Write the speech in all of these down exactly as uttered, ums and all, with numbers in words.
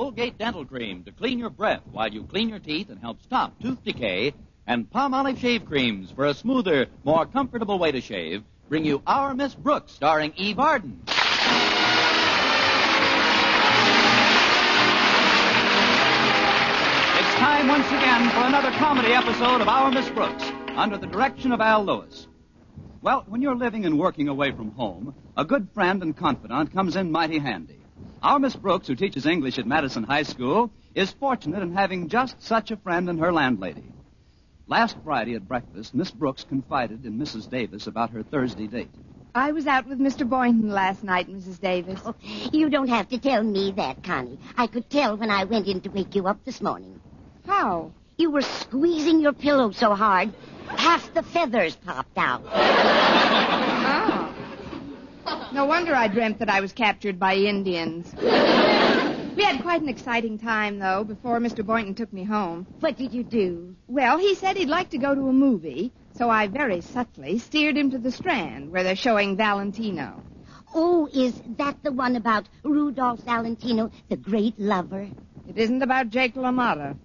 Colgate Dental Cream to clean your breath while you clean your teeth and help stop tooth decay, and Palmolive Shave Creams for a smoother, more comfortable way to shave, bring you Our Miss Brooks, starring Eve Arden. It's time once again for another comedy episode of Our Miss Brooks, under the direction of Al Lewis. Well, when you're living and working away from home, a good friend and confidant comes in mighty handy. Our Miss Brooks, who teaches English at Madison High School, is fortunate in having just such a friend in her landlady. Last Friday at breakfast, Miss Brooks confided in Missus Davis about her Thursday date. I was out with Mister Boynton last night, Missus Davis. Oh, you don't have to tell me that, Connie. I could tell when I went in to wake you up this morning. How? You were squeezing your pillow so hard, half the feathers popped out. Oh. No wonder I dreamt that I was captured by Indians. We had quite an exciting time, though, before Mister Boynton took me home. What did you do? Well, he said he'd like to go to a movie, so I very subtly steered him to the Strand, where they're showing Valentino. Oh, is that the one about Rudolph Valentino, the great lover? It isn't about Jake LaMotta.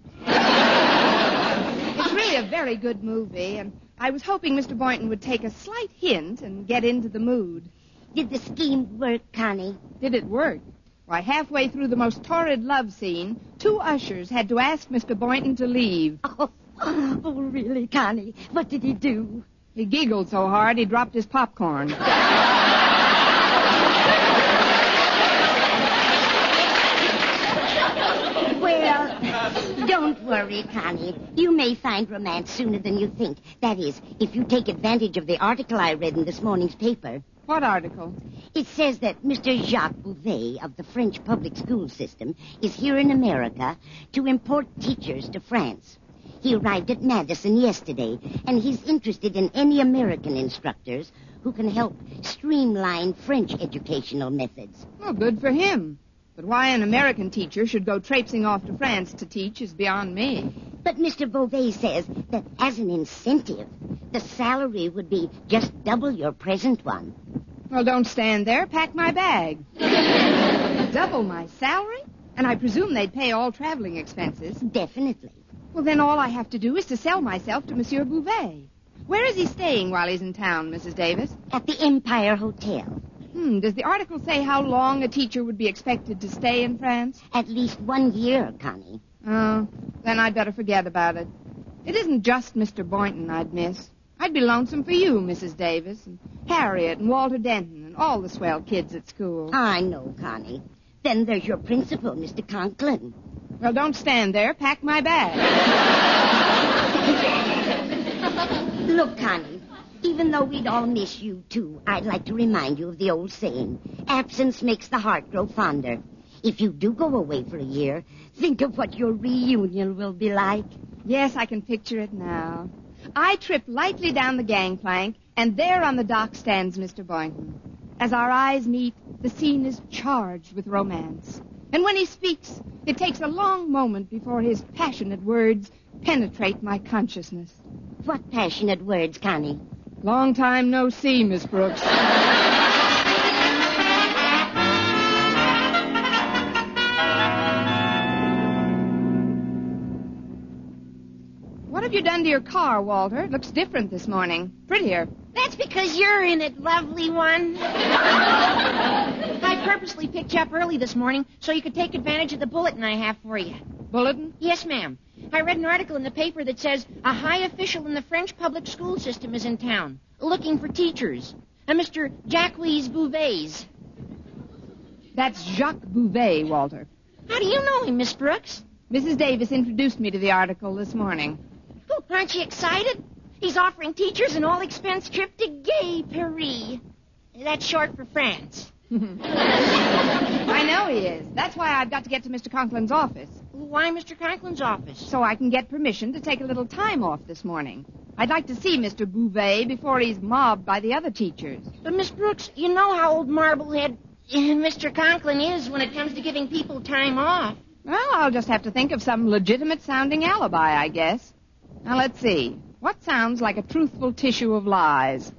It's really a very good movie, and I was hoping Mister Boynton would take a slight hint and get into the mood. Did the scheme work, Connie? Did it work? Why, halfway through the most torrid love scene, two ushers had to ask Mister Boynton to leave. Oh, oh, really, Connie? What did he do? He giggled so hard he dropped his popcorn. Well, don't worry, Connie. You may find romance sooner than you think. That is, if you take advantage of the article I read in this morning's paper. What article? It says that Mister Jacques Bouvet of the French public school system is here in America to import teachers to France. He arrived at Madison yesterday, and he's interested in any American instructors who can help streamline French educational methods. Well, good for him. But why an American teacher should go traipsing off to France to teach is beyond me. But Mister Beauvais says that as an incentive, the salary would be just double your present one. Well, don't stand there. Pack my bag. Double my salary? And I presume they'd pay all traveling expenses. Definitely. Well, then all I have to do is to sell myself to Monsieur Bouvet. Where is he staying while he's in town, Missus Davis? At the Empire Hotel. Hmm, does the article say how long a teacher would be expected to stay in France? At least one year, Connie. Oh, then I'd better forget about it. It isn't just Mister Boynton I'd miss. I'd be lonesome for you, Missus Davis, and Harriet and Walter Denton, and all the swell kids at school. I know, Connie. Then there's your principal, Mister Conklin. Well, don't stand there. Pack my bag. Look, Connie, even though we'd all miss you, too, I'd like to remind you of the old saying, absence makes the heart grow fonder. If you do go away for a year, think of what your reunion will be like. Yes, I can picture it now. I trip lightly down the gangplank, and there on the dock stands Mister Boynton. As our eyes meet, the scene is charged with romance. And when he speaks, it takes a long moment before his passionate words penetrate my consciousness. What passionate words, Connie? Long time no see, Miss Brooks. What have you done to your car, Walter? It looks different this morning. Prettier. That's because you're in it, lovely one. I purposely picked you up early this morning so you could take advantage of the bulletin I have for you. Bulletin? Yes, ma'am. I read an article in the paper that says a high official in the French public school system is in town, looking for teachers. A Mister Jacques Bouvet. That's Jacques Bouvet, Walter. How do you know him, Miss Brooks? Missus Davis introduced me to the article this morning. Oh, aren't you excited? He's offering teachers an all-expense trip to Gay Paris. That's short for France. I know he is. That's why I've got to get to Mister Conklin's office. Why Mister Conklin's office? So I can get permission to take a little time off this morning. I'd like to see Mister Bouvet before he's mobbed by the other teachers. But, Miss Brooks, you know how old Marblehead Mister Conklin is when it comes to giving people time off. Well, I'll just have to think of some legitimate-sounding alibi, I guess. Now, let's see. What sounds like a truthful tissue of lies?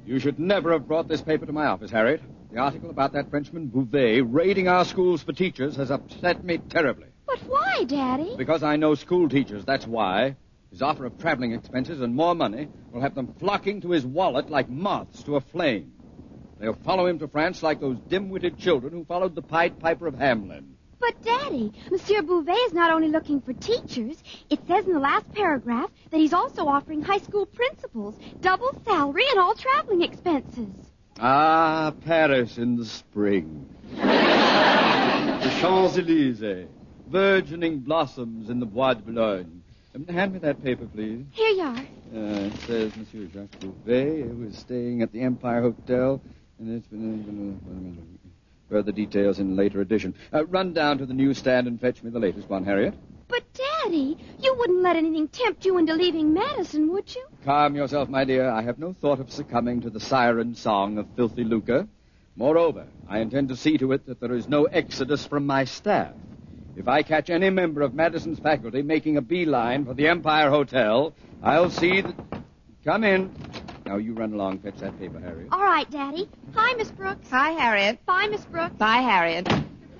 You should never have brought this paper to my office, Harriet. The article about that Frenchman Bouvet raiding our schools for teachers has upset me terribly. But why, Daddy? Because I know school teachers, that's why. His offer of traveling expenses and more money will have them flocking to his wallet like moths to a flame. They'll follow him to France like those dim-witted children who followed the Pied Piper of Hamelin. But, Daddy, Monsieur Bouvet is not only looking for teachers. It says in the last paragraph that he's also offering high school principals double salary and all traveling expenses. Ah, Paris in the spring. The Champs-Élysées. Burgeoning blossoms in the Bois de Boulogne. Um, hand me that paper, please. Here you are. Uh, it says Monsieur Jacques Bouvet was staying at the Empire Hotel, and it's been... Uh, further details in later edition. Uh, run down to the newsstand and fetch me the latest one, Harriet. But, Daddy, you wouldn't let anything tempt you into leaving Madison, would you? Calm yourself, my dear. I have no thought of succumbing to the siren song of filthy lucre. Moreover, I intend to see to it that there is no exodus from my staff. If I catch any member of Madison's faculty making a beeline for the Empire Hotel, I'll see that... Come in. Now, you run along, fetch that paper, Harriet. All right, Daddy. Hi, Miss Brooks. Hi, Harriet. Bye, Miss Brooks. Bye, Harriet.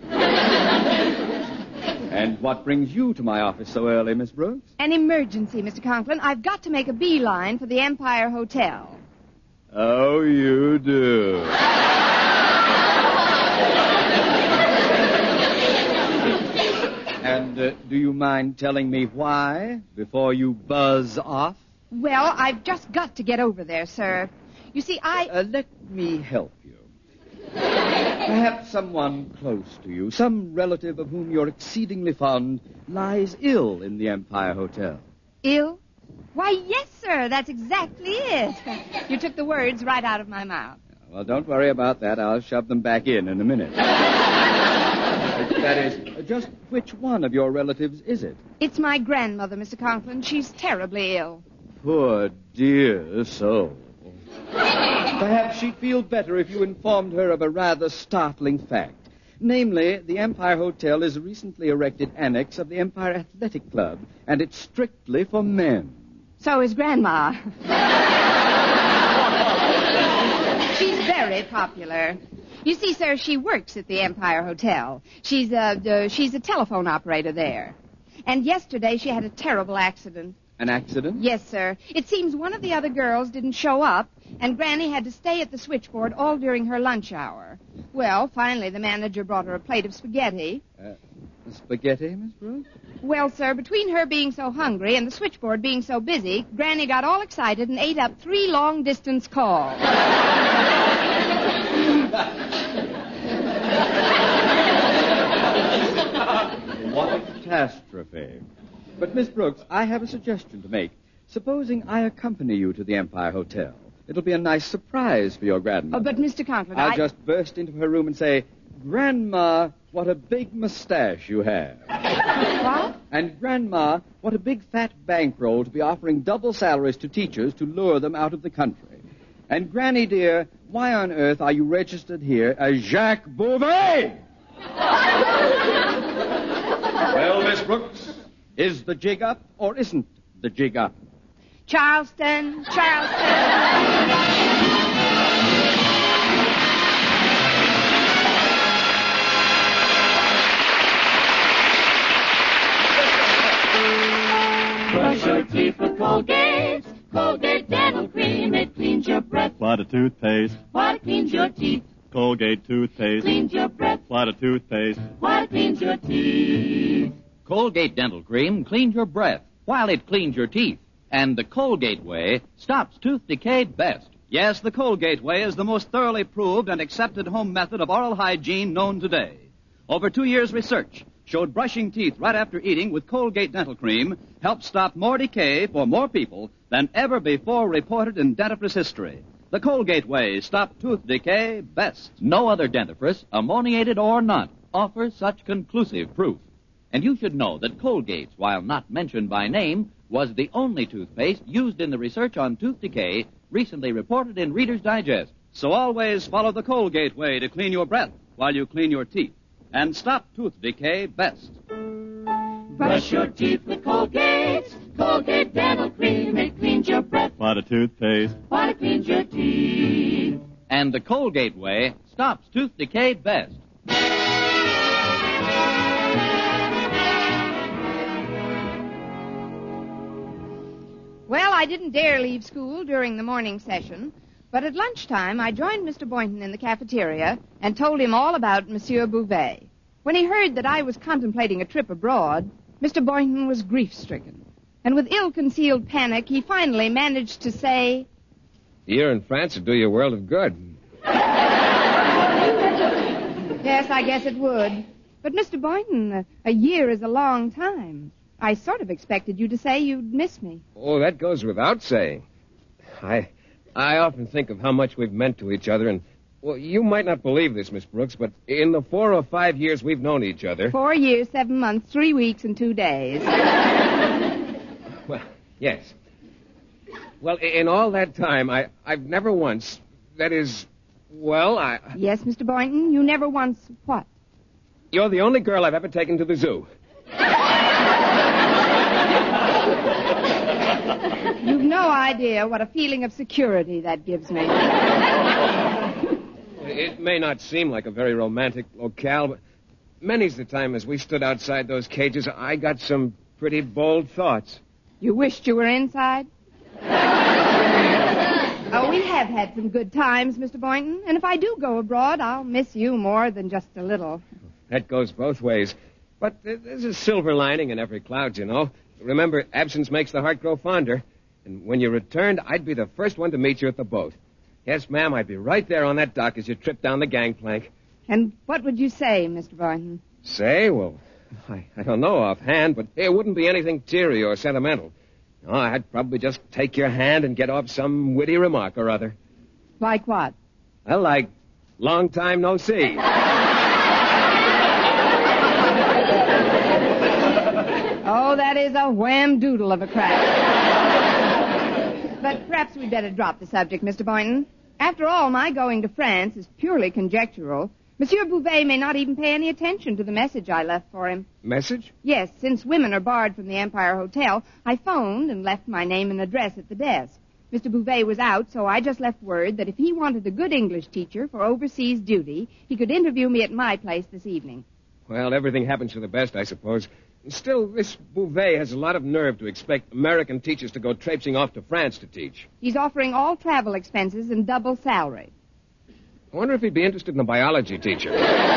And what brings you to my office so early, Miss Brooks? An emergency, Mister Conklin. I've got to make a beeline for the Empire Hotel. Oh, you do. And uh, do you mind telling me why before you buzz off? Well, I've just got to get over there, sir. You see, I... Uh, let me help you. Perhaps someone close to you, some relative of whom you're exceedingly fond, lies ill in the Empire Hotel. Ill? Why, yes, sir. That's exactly it. You took the words right out of my mouth. Well, don't worry about that. I'll shove them back in in a minute. That is, just which one of your relatives is it? It's my grandmother, Mister Conklin. She's terribly ill. Poor dear soul. Perhaps she'd feel better if you informed her of a rather startling fact. Namely, the Empire Hotel is a recently erected annex of the Empire Athletic Club, and it's strictly for men. So is Grandma. She's very popular. You see, sir, she works at the Empire Hotel. She's a, uh, she's a telephone operator there. And yesterday she had a terrible accident. An accident? Yes, sir. It seems one of the other girls didn't show up, and Granny had to stay at the switchboard all during her lunch hour. Well, finally, the manager brought her a plate of spaghetti. Uh, spaghetti, Miss Brooks? Well, sir, between her being so hungry and the switchboard being so busy, Granny got all excited and ate up three long-distance calls. What a catastrophe. But, Miss Brooks, I have a suggestion to make. Supposing I accompany you to the Empire Hotel. It'll be a nice surprise for your grandmother. Oh, but, Mister Conklin, I'll I... just burst into her room and say, Grandma, what a big mustache you have. What? And, Grandma, what a big fat bankroll to be offering double salaries to teachers to lure them out of the country. And, Granny, dear, why on earth are you registered here as Jacques Bouvet? Well, Miss Brooks, is the jig up or isn't the jig up? Charleston, Charleston. Brush your teeth with Colgate. Colgate Dental Cream. It cleans your breath. Lot of toothpaste. While it cleans your teeth. Colgate toothpaste. Cleans your breath. Lot of toothpaste. While it cleans your teeth. Colgate Dental Cream cleans your breath while it cleans your teeth. And the Colgate Way stops tooth decay best. Yes, the Colgate Way is the most thoroughly proved and accepted home method of oral hygiene known today. Over two years' research showed brushing teeth right after eating with Colgate Dental Cream helped stop more decay for more people than ever before reported in dentifrice history. The Colgate Way stopped tooth decay best. No other dentifrice, ammoniated or not, offers such conclusive proof. And you should know that Colgate, while not mentioned by name, was the only toothpaste used in the research on tooth decay recently reported in Reader's Digest. So always follow the Colgate Way to clean your breath while you clean your teeth. And stop tooth decay best. Brush your teeth with Colgate. Colgate Dental Cream. It cleans your breath. Lot of toothpaste. While it cleans your teeth. And the Colgate way stops tooth decay best. Well, I didn't dare leave school during the morning session, but at lunchtime I joined Mister Boynton in the cafeteria and told him all about Monsieur Bouvet. When he heard that I was contemplating a trip abroad, Mister Boynton was grief-stricken. And with ill-concealed panic, he finally managed to say, "A year in France would do you a world of good." Yes, I guess it would. But, Mister Boynton, a, a year is a long time. I sort of expected you to say you'd miss me. Oh, that goes without saying. I I often think of how much we've meant to each other, and, well, you might not believe this, Miss Brooks, but in the four or five years we've known each other... Four years, seven months, three weeks, and two days. Well, yes. Well, in all that time, I, I've never once, that is, well, I... Yes, Mister Boynton, you never once what? You're the only girl I've ever taken to the zoo. You've no idea what a feeling of security that gives me. It may not seem like a very romantic locale, but many's the time as we stood outside those cages, I got some pretty bold thoughts. You wished you were inside? Oh, we have had some good times, Mister Boynton, and if I do go abroad, I'll miss you more than just a little. That goes both ways. But there's a silver lining in every cloud, you know. Remember, absence makes the heart grow fonder. And when you returned, I'd be the first one to meet you at the boat. Yes, ma'am, I'd be right there on that dock as you trip down the gangplank. And what would you say, Mister Boynton? Say? Well, I, I don't know offhand, but it wouldn't be anything teary or sentimental. No, I'd probably just take your hand and get off some witty remark or other. Like what? Well, like, long time no see. Oh, that is a wham-doodle of a crack. But perhaps we'd better drop the subject, Mister Boynton. After all, my going to France is purely conjectural. Monsieur Bouvet may not even pay any attention to the message I left for him. Message? Yes, since women are barred from the Empire Hotel, I phoned and left my name and address at the desk. Mister Bouvet was out, so I just left word that if he wanted a good English teacher for overseas duty, he could interview me at my place this evening. Well, everything happens for the best, I suppose. Still, this Bouvet has a lot of nerve to expect American teachers to go traipsing off to France to teach. He's offering all travel expenses and double salary. I wonder if he'd be interested in a biology teacher.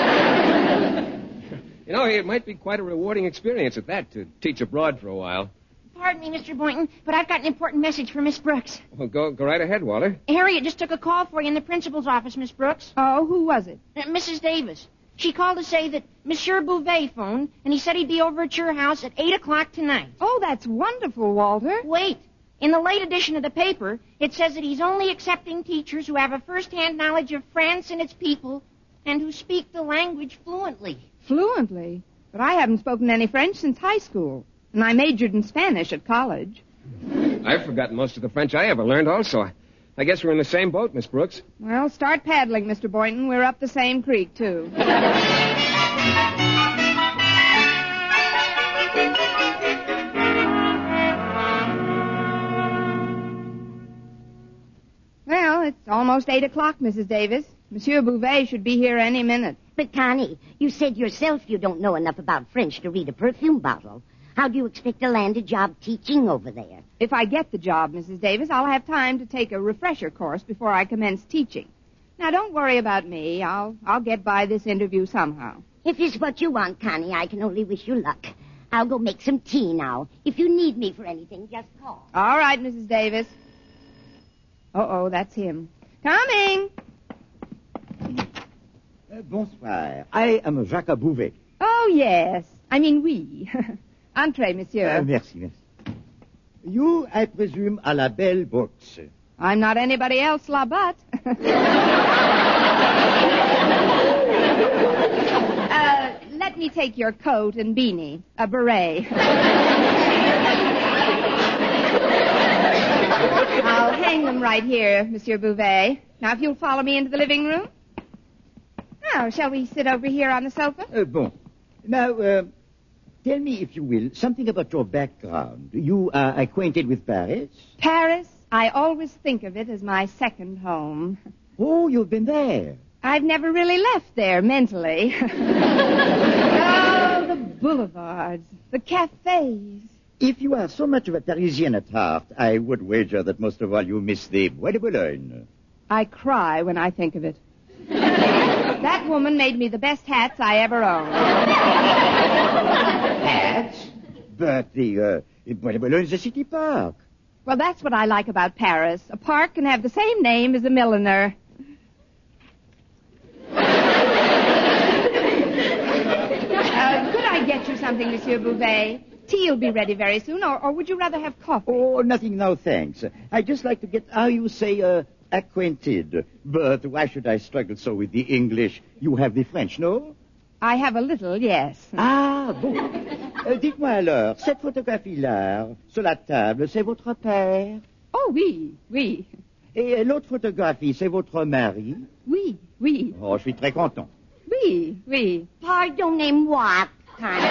You know, it might be quite a rewarding experience at that, to teach abroad for a while. Pardon me, Mister Boynton, but I've got an important message for Miss Brooks. Well, go, go right ahead, Walter. Harriet just took a call for you in the principal's office, Miss Brooks. Oh, who was it? Uh, Missus Davis. She called to say that Monsieur Bouvet phoned, and he said he'd be over at your house at eight o'clock tonight. Oh, that's wonderful, Walter. Wait. In the late edition of the paper, it says that he's only accepting teachers who have a first-hand knowledge of France and its people and who speak the language fluently. Fluently? But I haven't spoken any French since high school, and I majored in Spanish at college. I've forgotten most of the French I ever learned also. I guess we're in the same boat, Miss Brooks. Well, start paddling, Mister Boynton. We're up the same creek, too. Well, it's almost eight o'clock, Missus Davis. Monsieur Bouvet should be here any minute. But, Connie, you said yourself you don't know enough about French to read a perfume bottle. How do you expect to land a job teaching over there? If I get the job, Missus Davis, I'll have time to take a refresher course before I commence teaching. Now, don't worry about me. I'll I'll get by this interview somehow. If it's what you want, Connie, I can only wish you luck. I'll go make some tea now. If you need me for anything, just call. All right, Missus Davis. Uh-oh, that's him. Coming! Uh, bonsoir. I am Jacques Bouvet. Oh, yes. I mean, we. Entrez, monsieur. Uh, merci, merci. You, I presume, are La Belle Brooks. I'm not anybody else, La Butte. uh, let me take your coat and beanie. A beret. I'll hang them right here, Monsieur Bouvet. Now, if you'll follow me into the living room. Now, shall we sit over here on the sofa? Uh, bon. Now, uh, tell me, if you will, something about your background. You are acquainted with Paris? Paris? I always think of it as my second home. Oh, you've been there. I've never really left there mentally. Oh, the boulevards, the cafes. If you are so much of a Parisian at heart, I would wager that most of all you miss the Bois de Boulogne. I cry when I think of it. That woman made me the best hats I ever owned. Hats? But the uh, Bois de Boulogne is a city park. Well, that's what I like about Paris. A park can have the same name as a milliner. uh, could I get you something, Monsieur Bouvet? Tea will be ready very soon, or, or would you rather have coffee? Oh, nothing now, thanks. I'd just like to get, how you say, uh, acquainted. But why should I struggle so with the English? You have the French, no? I have a little, yes. Ah, bon. Euh, dites-moi alors, cette photographie-là, sur la table, c'est votre père? Oh, oui, oui. Et l'autre photographie, c'est votre mari? Oui, oui. Oh, je suis très content. Oui, oui. Pardonnez-moi, Connie.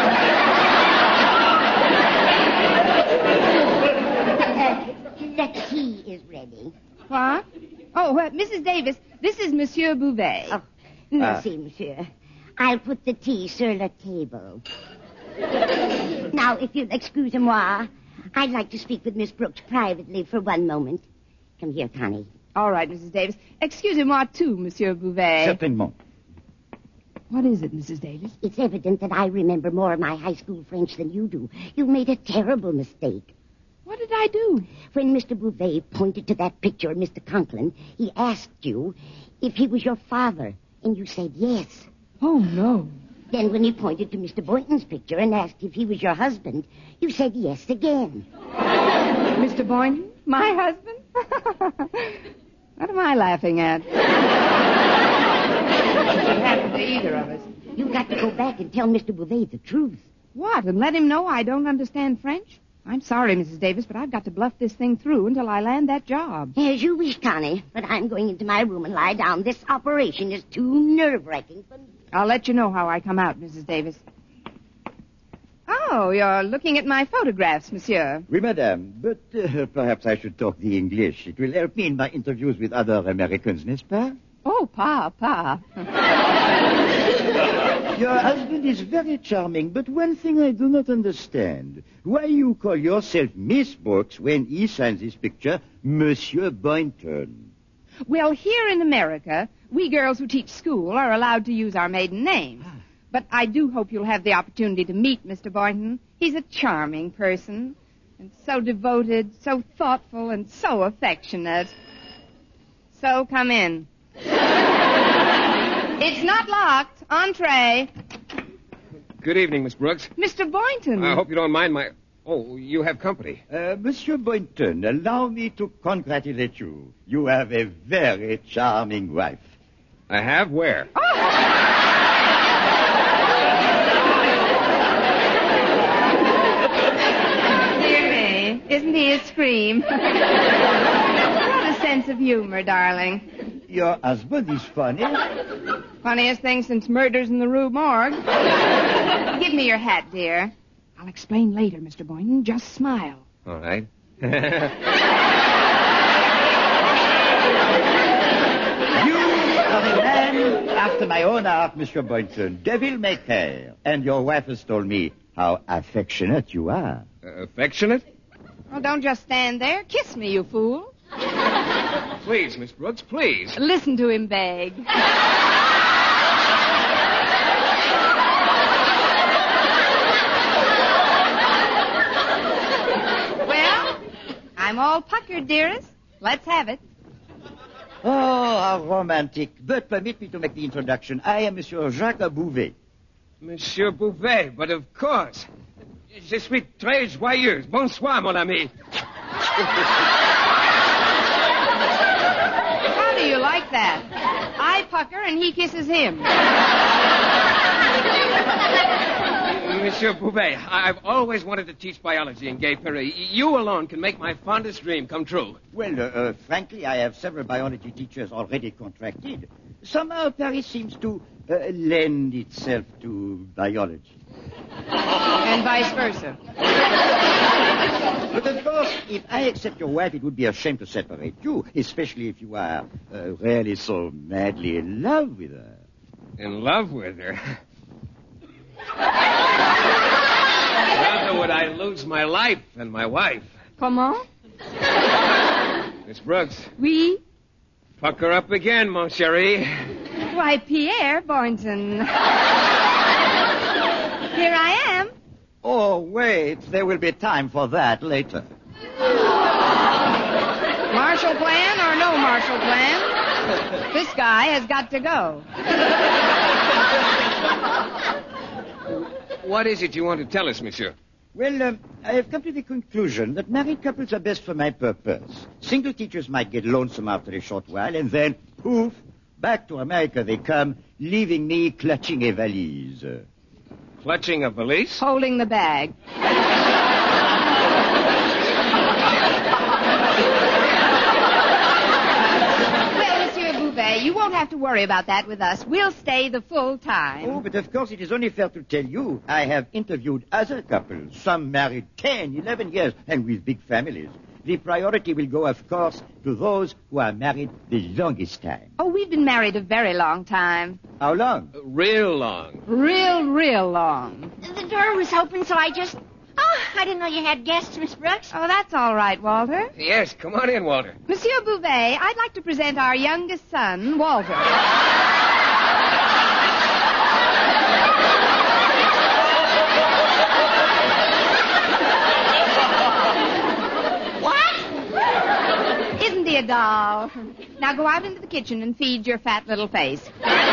uh, the tea is ready. What? Oh, uh, Missus Davis, this is Monsieur Bouvet. Oh, merci, monsieur. I'll put the tea sur la table. Now, if you'll excuse-moi, I'd like to speak with Miss Brooks privately for one moment. Come here, Connie. All right, Missus Davis. Excusez-moi, too, Monsieur Bouvet. Certainement. What is it, Missus Davis? It's evident that I remember more of my high school French than you do. You made a terrible mistake. What did I do? When Mister Bouvet pointed to that picture of Mister Conklin, he asked you if he was your father, and you said yes. Oh, no. Then when he pointed to Mister Boynton's picture and asked if he was your husband, you said yes again. Mister Boynton? My husband? What am I laughing at? What happened to either of us? You've got to go back and tell Mister Bouvet the truth. What, and let him know I don't understand French? I'm sorry, Missus Davis, but I've got to bluff this thing through until I land that job. As you wish, Connie, but I'm going into my room and lie down. This operation is too nerve-wracking for me. I'll let you know how I come out, Missus Davis. Oh, you're looking at my photographs, monsieur. Oui, madame, but uh, perhaps I should talk the English. It will help me in my interviews with other Americans, n'est-ce pas? Oh, pa, pa. Your husband is very charming, but one thing I do not understand. Why you call yourself Miss Brooks when he signs his picture Monsieur Boynton? Well, here in America, we girls who teach school are allowed to use our maiden names. But I do hope you'll have the opportunity to meet Mister Boynton. He's a charming person, and so devoted, so thoughtful, and so affectionate. So come in. It's not locked. Entree. Good evening, Miss Brooks. Mister Boynton. I hope you don't mind my... Oh, you have company. Uh, Monsieur Boynton, allow me to congratulate you. You have a very charming wife. I have? Where? Oh. Dear me, isn't he a scream? What a sense of humor, darling. Your husband is funny. Funniest thing since murders in the Rue Morgue. Give me your hat, dear. I'll explain later, Mister Boynton. Just smile. All right. You are a man after my own heart, Monsieur Boynton. Devil may care. And your wife has told me how affectionate you are. Uh, affectionate? Well, don't just stand there. Kiss me, you fool. Please, Miss Brooks, please. Listen to him beg. Well, I'm all puckered, dearest. Let's have it. Oh, how romantic. But permit me to make the introduction. I am Monsieur Jacques Bouvet. Monsieur Bouvet, but of course. Je suis très joyeuse. Bonsoir, mon ami. How do you like that? I pucker and he kisses him. Monsieur Bouvet, I've always wanted to teach biology in Gay Paris. You alone can make my fondest dream come true. Well, uh, uh, frankly, I have several biology teachers already contracted. Somehow Paris seems to uh, lend itself to biology. And vice versa. But of course, if I accept your wife, it would be a shame to separate you, especially if you are uh, really so madly in love with her. In love with her? Rather would I lose my life than my wife. Comment? Miss Brooks. Oui? Pucker up again, mon chéri. Why, Pierre Boynton. Here I am. Oh, wait. There will be time for that later. Marshall Plan or no Marshall Plan? This guy has got to go. What is it you want to tell us, monsieur? Well, um, I have come to the conclusion that married couples are best for my purpose. Single teachers might get lonesome after a short while, and then, poof, back to America they come, leaving me clutching a valise. Clutching a valise? Holding the bag. Well, Monsieur Bouvet, you won't have to worry about that with us. We'll stay the full time. Oh, but of course it is only fair to tell you I have interviewed other couples, some married ten, eleven years, and with big families. The priority will go, of course, to those who are married the longest time. Oh, we've been married a very long time. How long? Uh, real long. Real, real long. The door was open, so I just... Oh, I didn't know you had guests, Miss Brooks. Oh, that's all right, Walter. Yes, come on in, Walter. Monsieur Bouvet, I'd like to present our youngest son, Walter. Isn't he a doll? Now go out into the kitchen and feed your fat little face.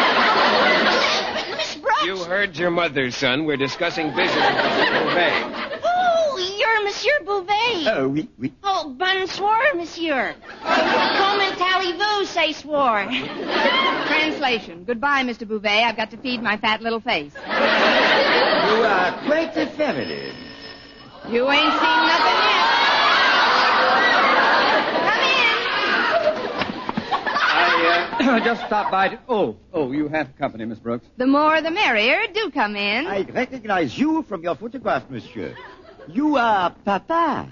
Miss Brooks! You heard your mother, son. We're discussing business with Monsieur Bouvet. Oh, you're Monsieur Bouvet. Oh, oui, oui. Oh, bonsoir, monsieur. Comment allez-vous, say swore. Translation. Goodbye, Mister Bouvet. I've got to feed my fat little face. You are quite a family. You ain't seen nothing yet. I uh, just stopped by to... Oh, oh, you have company, Miss Brooks. The more the merrier. Do come in. I recognize you from your photograph, monsieur. You are Papa.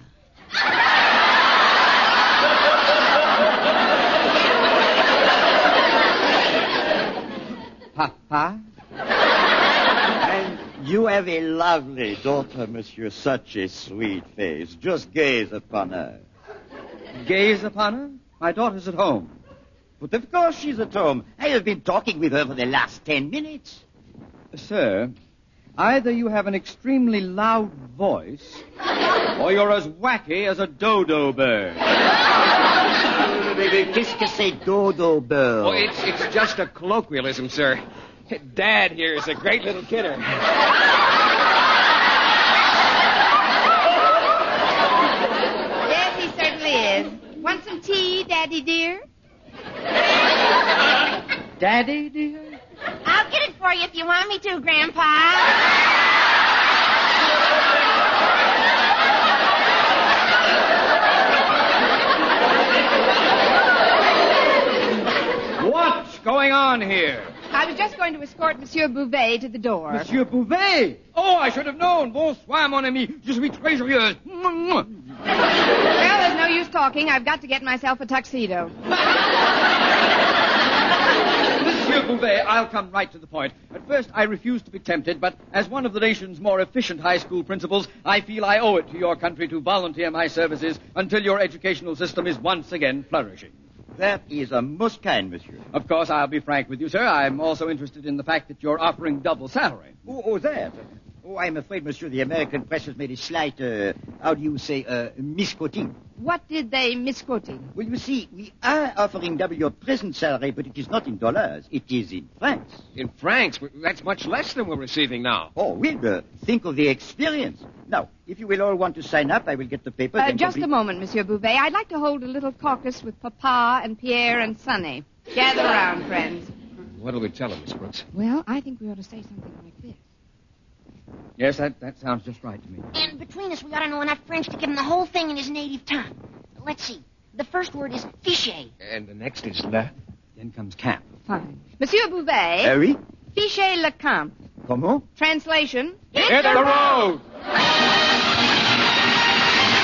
Papa? And you have a lovely daughter, monsieur. Such a sweet face. Just gaze upon her. Gaze upon her? My daughter's at home. But of course she's at home. I have been talking with her for the last ten minutes. Sir, either you have an extremely loud voice, or you're as wacky as a dodo bird. Qu'est-ce que c'est dodo bird? Oh, it's, it's just a colloquialism, sir. Dad here is a great little kidder. Yes, he certainly is. Want some tea, Daddy dear? Daddy, dear? I'll get it for you if you want me to, Grandpa. What's going on here? I was just going to escort Monsieur Bouvet to the door. Monsieur Bouvet! Oh, I should have known. Bonsoir, mon ami. Je suis très joyeuse. Well, there's no use talking. I've got to get myself a tuxedo. Monsieur Bouvet, I'll come right to the point. At first, I refused to be tempted, but as one of the nation's more efficient high school principals, I feel I owe it to your country to volunteer my services until your educational system is once again flourishing. That is a most kind, monsieur. Of course, I'll be frank with you, sir. I'm also interested in the fact that you're offering double salary. Oh, oh that. Oh, I'm afraid, monsieur, the American press has made a slight, uh, how do you say, uh, misquoting. What did they misquote? Well, you see, we are offering double your present salary, but it is not in dollars. It is in francs. In francs? That's much less than we're receiving now. Oh, Wilbur, think of the experience. Now, if you will all want to sign up, I will get the paper. Uh, just complete... a moment, Monsieur Bouvet. I'd like to hold a little caucus with Papa and Pierre and Sonny. Gather round, friends. What'll we tell them, Miss Brooks? Well, I think we ought to say something like this. Yes, that, that sounds just right to me. And between us, we ought to know enough French to give him the whole thing in his native tongue. Let's see. The first word is fichet. And the next is le. Then comes camp. Fine. Monsieur Bouvet. Uh, oui? Fichet le camp. Comment? Translation. Hit, Hit the road!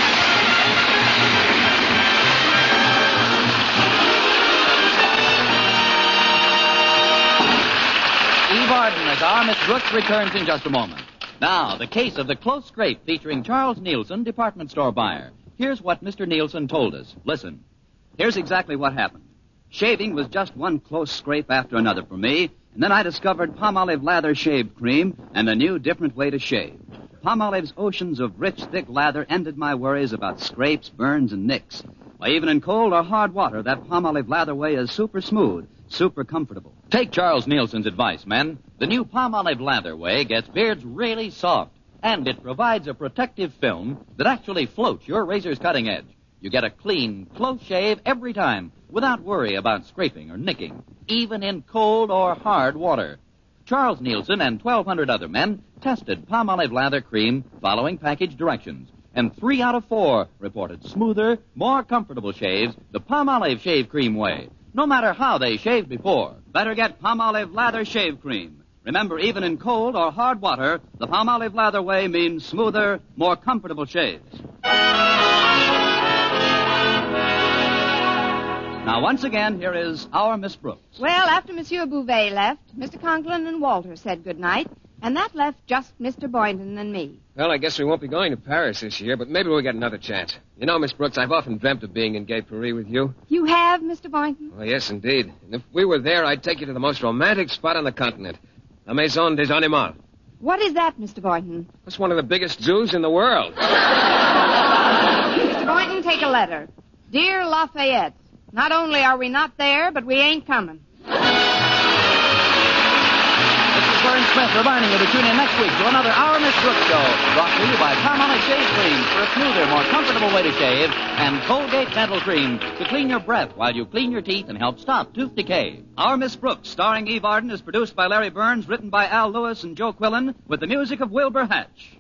Varden as our Miss Brooks returns in just a moment. Now, the case of the close scrape featuring Charles Nielsen, department store buyer. Here's what Mister Nielsen told us. Listen. Here's exactly what happened. Shaving was just one close scrape after another for me, and then I discovered Palmolive Lather Shave Cream and a new, different way to shave. Palmolive's oceans of rich, thick lather ended my worries about scrapes, burns, and nicks. Why, even in cold or hard water, that Palmolive Lather Way is super smooth, super comfortable. Take Charles Nielsen's advice, men. The new Palmolive Lather Way gets beards really soft, and it provides a protective film that actually floats your razor's cutting edge. You get a clean, close shave every time, without worry about scraping or nicking, even in cold or hard water. Charles Nielsen and twelve hundred other men tested Palmolive Lather Cream following package directions, and three out of four reported smoother, more comfortable shaves the Palmolive Shave Cream way, no matter how they shaved before. Better get Palmolive Lather Shave Cream. Remember, even in cold or hard water, the Palmolive Lather Way means smoother, more comfortable shaves. Now, once again, here is our Miss Brooks. Well, after Monsieur Bouvet left, Mister Conklin and Walter said goodnight, and that left just Mister Boynton and me. Well, I guess we won't be going to Paris this year, but maybe we'll get another chance. You know, Miss Brooks, I've often dreamt of being in Gay Paris with you. You have, Mister Boynton? Oh, yes, indeed. And if we were there, I'd take you to the most romantic spot on the continent, La Maison des Animaux. What is that, Mister Boynton? It's one of the biggest zoos in the world. Mister Boynton, take a letter. Dear Lafayette, not only are we not there, but we ain't coming. This is Vern Smith reminding you to tune in next week to another Our Miss Brooks show, brought to you by Palmolive Shave Cream for a smoother, more comfortable way to shave, and Colgate Dental Cream to clean your breath while you clean your teeth and help stop tooth decay. Our Miss Brooks, starring Eve Arden, is produced by Larry Burns, written by Al Lewis and Joe Quillen, with the music of Wilbur Hatch.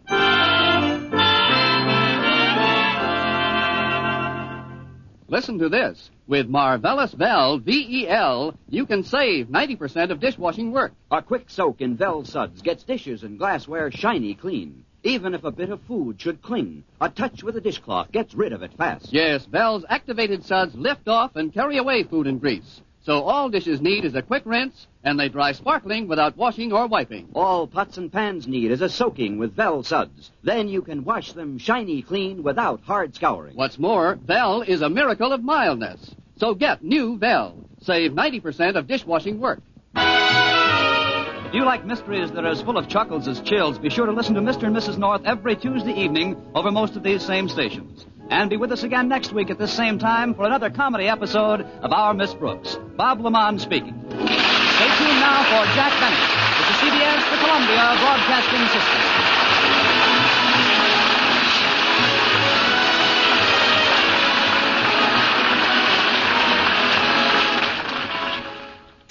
Listen to this. With Marvelous Vel, V E L, you can save ninety percent of dishwashing work. A quick soak in Vel suds gets dishes and glassware shiny clean. Even if a bit of food should cling, a touch with a dishcloth gets rid of it fast. Yes, Vel's activated suds lift off and carry away food and grease. So all dishes need is a quick rinse, and they dry sparkling without washing or wiping. All pots and pans need is a soaking with Vel suds. Then you can wash them shiny clean without hard scouring. What's more, Vel is a miracle of mildness. So get new Vel. Save ninety percent of dishwashing work. If you like mysteries that are as full of chuckles as chills, be sure to listen to Mister and Missus North every Tuesday evening over most of these same stations. And be with us again next week at this same time for another comedy episode of Our Miss Brooks. Bob Lamont speaking. Stay tuned now for Jack Benny. This is C B S, the Columbia Broadcasting System.